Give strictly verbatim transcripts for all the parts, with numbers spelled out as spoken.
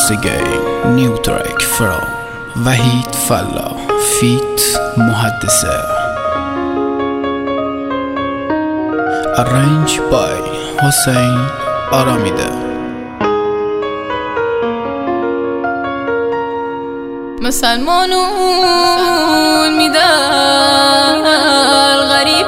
once again new track from Wahid Falla feat Muhaddisa, arranged by Hossein Aramida. مسلمانون میدن غریب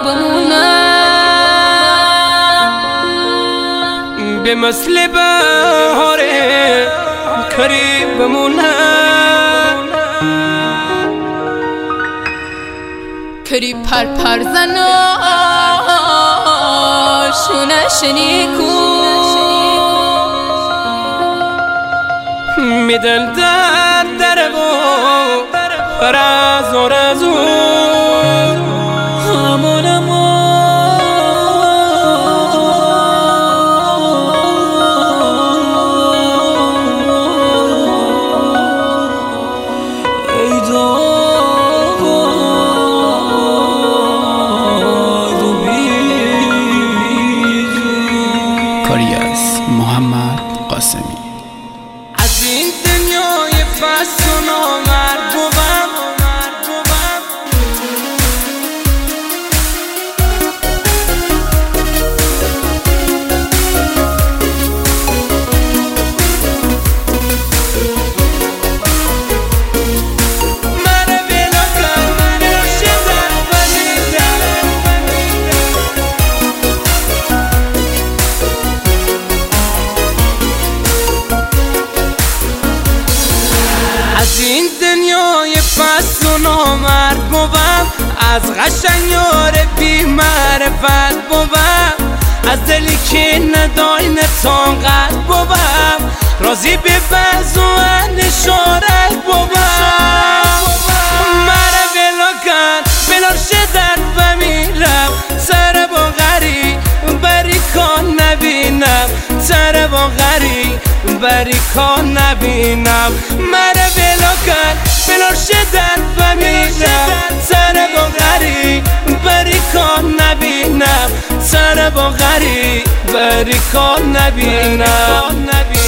بمونن، به مثل بهار قریب بمونن، کری پر پر زناشونش نیکون میدن در در و راز و رازو همون کاریاس محمد قاسمی. از این دنیای فس و نامرد بوم از این دنیای پس و نامرد بوم، از قشنگ یار بی معرفت بوم، از دلی که ندای نتان قد بوم، راضی به بعض و نشارت بوم. مرا بلا کن بلا شدت بمیرم، سر با غریب بری کان نبینم، سر با غریب بری کان نبینم. مرا بلا کن بلا شدت بمیرم، سر با غریب بری کان نبینم، سر با غریب بری کان نبینم.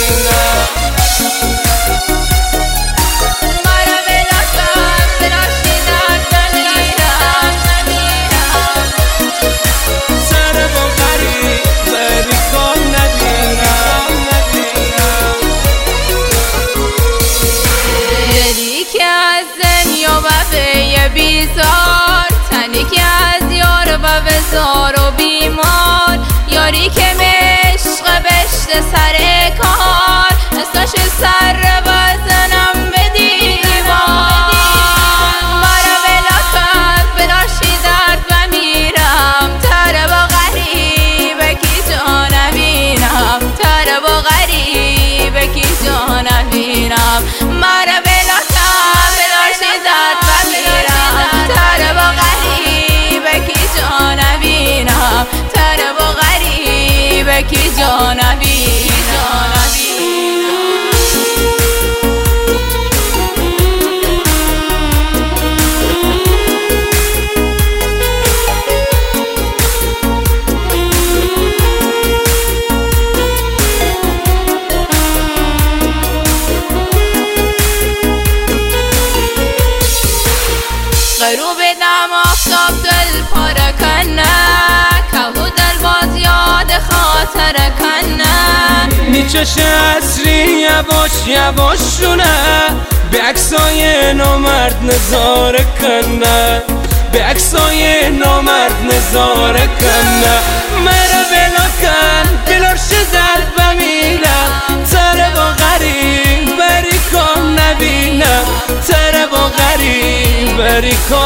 بیزار تنی که از یار و وزار و بیمار، یاری که مشق بشت سر کار، اسمش سر بزنم به دیوار. مرا بلا کن بلاشی درد بمیرم، تره با غریبه کی جا نبینم، تره با غریبه کی جا نبینم. مرا بلا کن بلاشی درد بمیرم، تره با غریبه کی جا نبینم، تره با غریبه کی جا نبینم. غروب دم آفتاب دل پاره کنه، کهو دل باز یاد خاطر کنه، میچش عصری یواش یواش شونه، به عکسای نامرد نظاره کنه، به عکسای نامرد نظاره کنه. مرا بلا کن بلا شدت بمیرم، سر با غریب بری کن نبینم، سر با غریب بری کن